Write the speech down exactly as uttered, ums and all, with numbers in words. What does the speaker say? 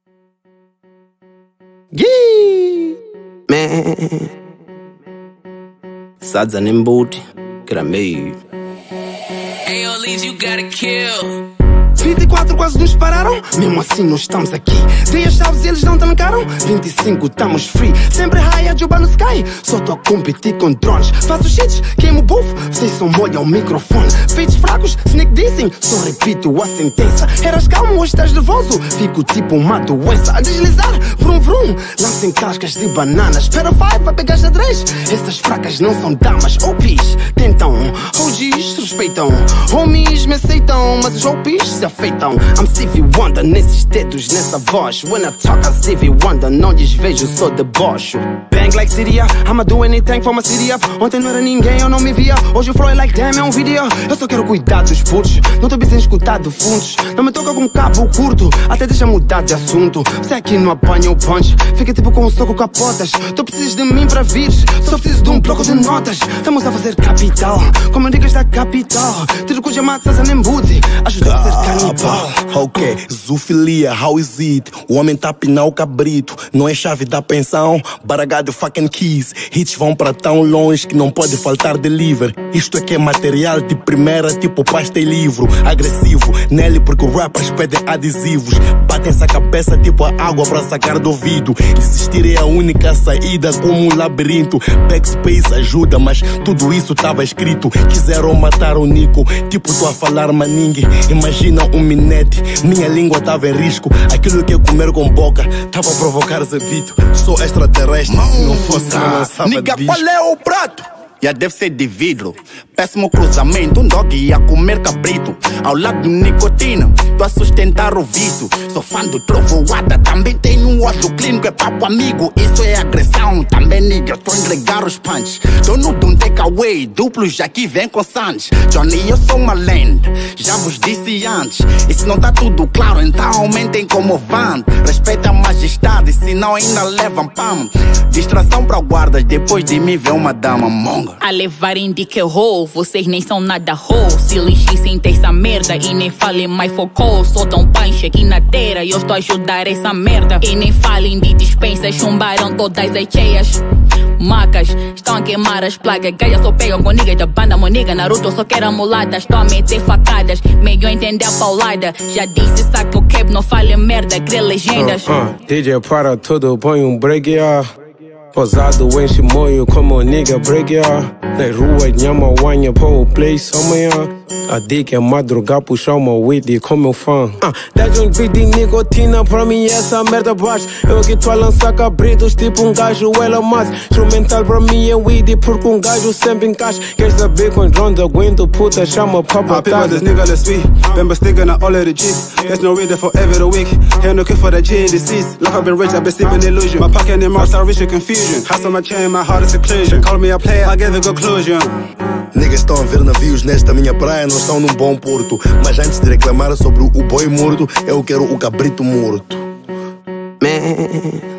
Yee! Man. Sadza nembuti, meio. Hey, yo, Leeds, you gotta kill. vinte e quatro quase nos pararam, mesmo assim nós estamos aqui. Dei as chaves e eles não trancaram. vinte e cinco estamos free, sempre high, a juba no sky. Só tô a competir com drones. Faço cheats, queimo buff, vocês só molham o microfone. Feitos fracos, sneak dissing, só repito a sentença. Eras calmo, hoje estás nervoso, fico tipo uma doença. A deslizar, vrum vrum, lancem cascas de bananas. Espera five, vai pegar xadrez. Essas fracas não são damas, O Ps tentam, O Gs respeitam. Homies me aceitam, mas os O Ps se afeitam. I'm Stevie Wonder nesses dedos, nessa voz. When I talk, I'm Stevie Wonder, não lhes vejo, sou debocho. Bang like Syria, I'ma do anything for my city up. Ontem não era ninguém, eu não me via. Hoje o flow é like damn, é um vídeo. Eu só quero cuidar dos putos, não tô pensando em escutar de fundos. Não me toca com cabo curto, até deixa mudar de assunto. Você aqui não apanha o punch, fica tipo com um soco capotas. Tu precisas de mim pra vires, só preciso de um bloco de notas. Estamos a fazer capital, como dicas da capital. Tiro cuja matas a nembuti, ajuda a ser canibal. Ok, zoofilia, how is it? O homem tá a pinar o cabrito. Não é chave da pensão, but I got the fucking keys. Hits vão pra tão longe que não pode faltar deliver. Isto aqui é material de primeira, tipo pasta e livro. Agressivo, nele porque os rappers pedem adesivos. Batem-se a cabeça tipo a água pra sacar do ouvido. Desistir é a única saída como um labirinto. Backspace ajuda, mas tudo isso tava escrito. Quiseram matar o Nico, tipo tô a falar maningue. Imagina um minete, minha língua tava em risco. Aquilo que eu comer com boca tava a provocar zebito. Sou extraterrestre, se não fosse não lançava Niga, disco. qual é o prato? Já deve ser de vidro. Péssimo cruzamento, um dog ia comer cabrito. Ao lado de nicotina, tô a sustentar o vício. Sou fã do trovoada, também tenho um ódio clínico. É papo amigo, isso é agressão. Também nigga, tô a entregar os punch. Dono de um takeaway, duplos já que vem com Sands. Johnny, eu sou uma land, já vos disse antes. E se não tá tudo claro, então aumentem como van. Respeita a majestade, senão ainda levam pam. Distração pra guardas, depois de mim vem uma dama monga. A levarem de que rol, vocês nem são nada rol. Se lixem sem ter essa merda e nem falem mais focou. Só dão punch aqui na terra e eu estou a ajudar essa merda. E nem falem de dispensa, chumbaram todas as cheias. Macas, estão a queimar as plagas. Gaia só pegam com niggas da banda Moniga. Naruto só quer amoladas, estão a meter facadas. Melhor entender a paulada. Já disse, saca o cap, não fale merda, crê legendas. uh, uh, D J para tudo, põe um break, yeah. Posado enche moio como nigga break, yeah. Nas ruas nhama wanha pô o play soma, yeah. A dica é madrugar, puxar uma weed e como eu fã. uh, Dá um beat de nicotina pra mim essa merda baixa. Eu que tô a lançar cabritos tipo um gajo ela mais. Instrumental pra mim é weed porque um gajo sempre encaixa. Quer saber quantos rounds aguento, puta chama pra I pick batalha. up this nigga, let's sweet. Been sticking out all of the G's. There's no reason for every the week. Here no kid for the G in the C's. Like I've been rich, I've been sleeping illusion. My pocket and marks are rich in confusion. House on my chain, my heart is seclusion. Call me a player, I get the conclusion. Niggas estão a ver navios nesta minha praia, não estão num bom porto. Mas antes de reclamar sobre o boi morto, eu quero o cabrito morto. Man.